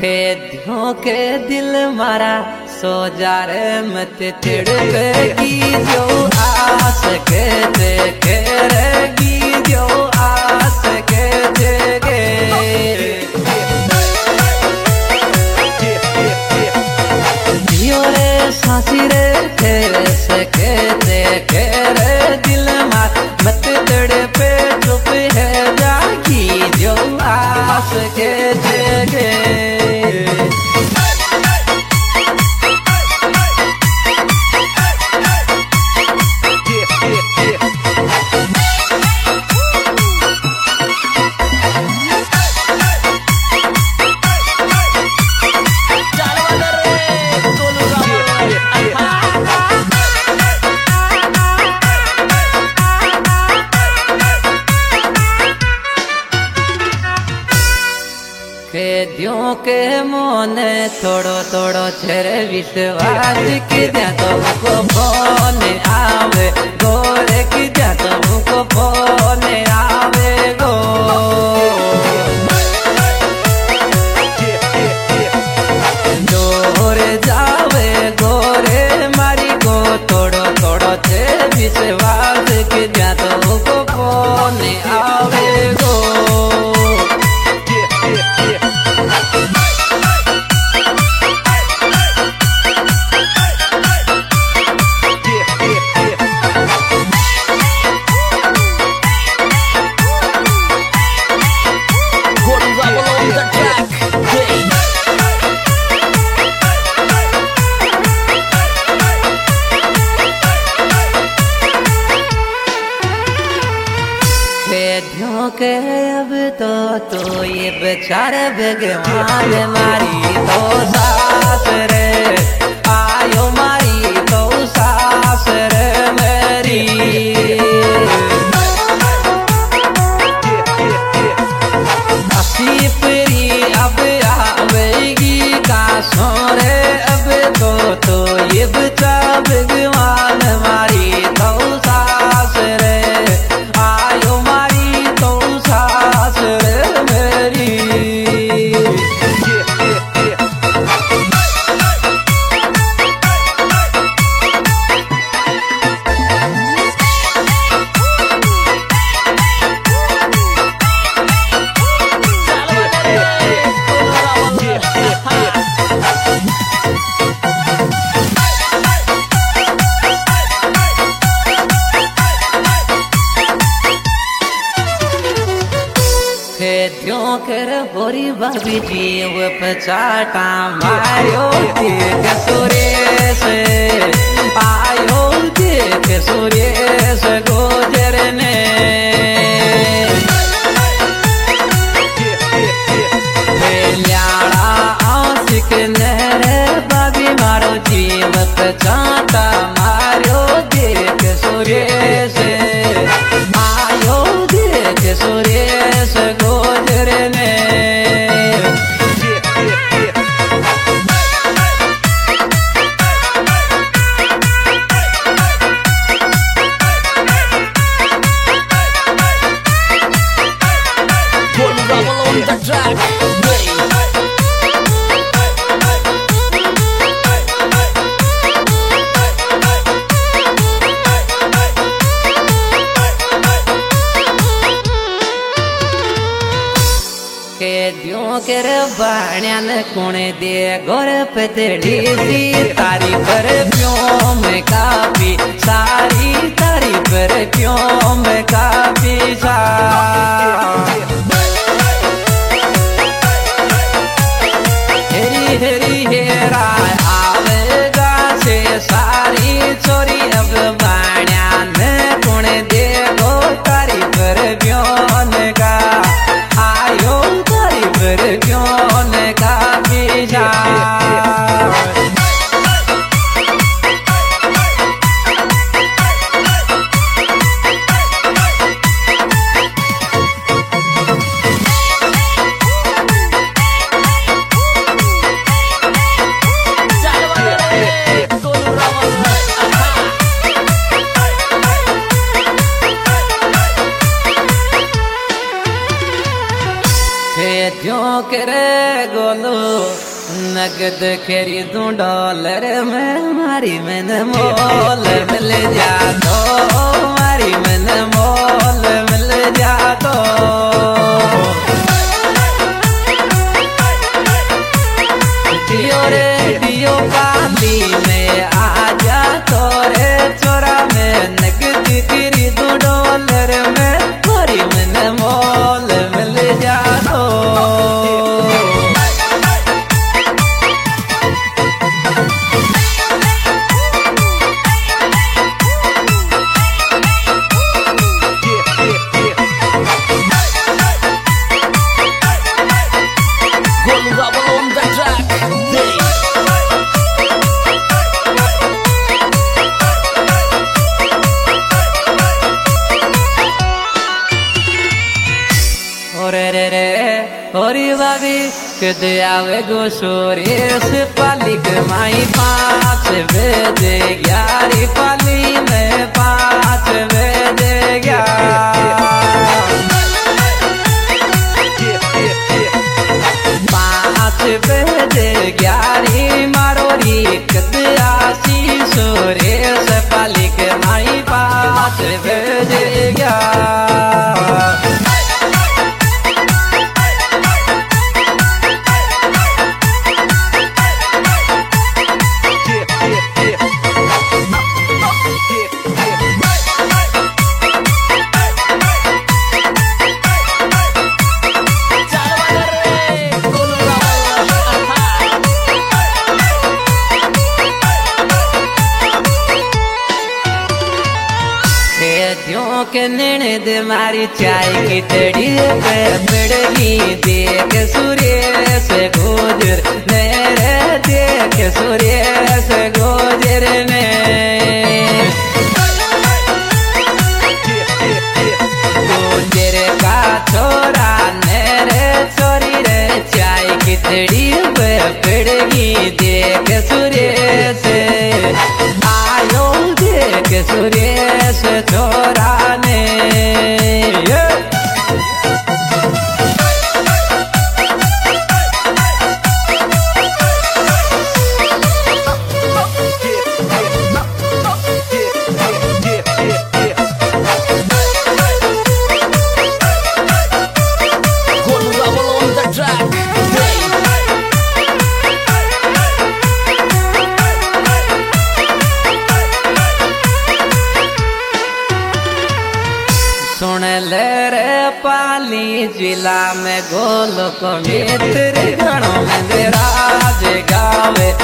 खेदियों के दिल मारा सो जा रे मत तिड़पेगी जो आस के देखे रहेगी जो आस के देगे जियो रे सांसी रे तेरे सके देखे रे दिल मार मत तिड़पे चुप है जागी जो आस के देगे खेदियों के मोने थोड़ो थोड़ो छेरे विश्वास की दिया तुमको फोन आवे गोरे की दिया तुमको फोन आवे गो जोरे जावे गोरे मारी को थोड़ो थोड़ो छेरे विश्वास की दिया तुमको फोन आवे गो खेदियों के अब तो ये बेचारे भगवान मारी तो सास रे आयो मारी तो सास रे मेरी असीपरी अब आवेगी कासों रे अब तो ये बेचा भगवान मारी तो सास रे खेदियों कर बोरी भाभी जी वो पचाटा मायो देख सुरेश आयो देख सुरेश गोजर ने ल्याड़ा आशिक नहरे भाभी मारो जीव पचाटा मारो देख सुरेश आयो देख सुरेश गोजर ने खेदियों के बाण्यान कुणे दे गोर पतली सी तारी पर क्यों में काफी सारी तारी पर क्यों में काफी सा हेरी हेरी हेरा आवेगा से सारी चोरी अब बाण्यान कुणे दे गो तारी पर क्यों में का आयो क्यों ने काफी जा क्यों करे गोलो नगद खरीदूं डॉलर में मारी मैंने मोल मिल जा तो मारी मैंने मोल मिल जा तो डियो रे डियो पाली में आजा तो रे चोरा में नगद खरीदूं डॉलर में मारी मैंने मोल मिल जा तो होरी भाभी कद आवे गो सोरे से पाली कमाई 5 बजे 11 पाली में 5 बजे 5 बजे 11 मारोरी कद आसी सोरे से पाली कमाई 5 बजे 11 के नैने दे मारी चाय की तड़ी पे पड़गी देख सूर्य से गुजर मेरे देख सूर्य से गुजर ने गुजर का छोरा मेरे छोरी रे चाय की तड़ी पे पड़गी देख सूर्य से आयो देख सूर्य से छोरा सुन ले रे पाली जिला में गोल को मित्र गणों में राज गावे